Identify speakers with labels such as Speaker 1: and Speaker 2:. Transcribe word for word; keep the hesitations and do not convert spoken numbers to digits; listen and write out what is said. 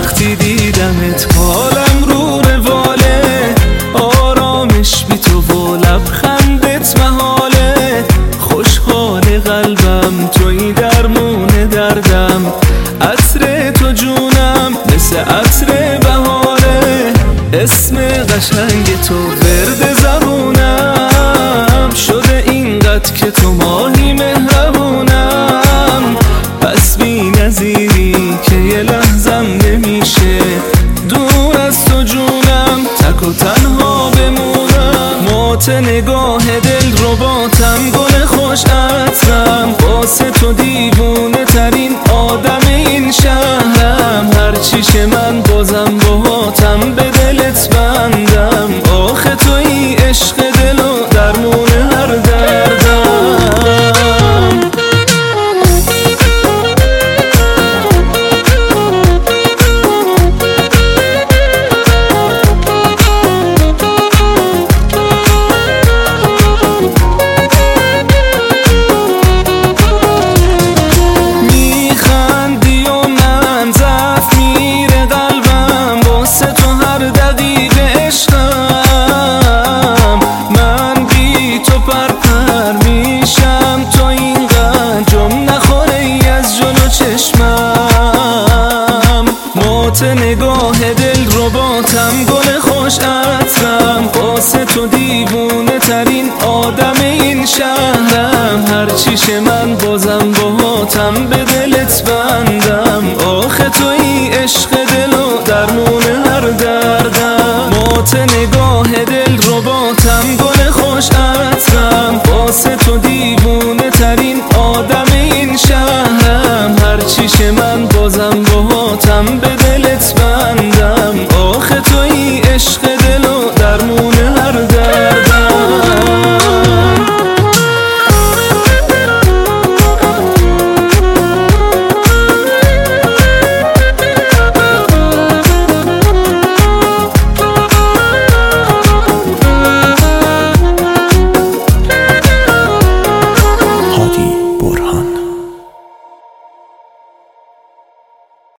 Speaker 1: وقتی دیدمت حالم رو رواله، آرامش بی تو و لبخندت محاله. خوشحال قلبم توی درمون دردم، عطر تو جونم مثل عطر بهاره. اسم قشنگ تو ورد زبونم، شده اینقدر که تو ماهی مهربونم. پس بی نظیری که یه لحظم نمیشه دور از تو جونم، تک و تنها بمونم. موت نگاه دل رو باتم، گل خوش عطرم، واسه تو دیوونه ترین آدم این شهرم. هرچیشه من بازم باهاتم به دلت بندم، آخه توی عشق دل و درمون هر دردم. موت نگاه دل رو باتم، گل خوش عطرم، واسه تو دیوونه ترین آدم این شهرم. هرچیشه من بازم باهاتم به دلت بندم، آخه توی عشق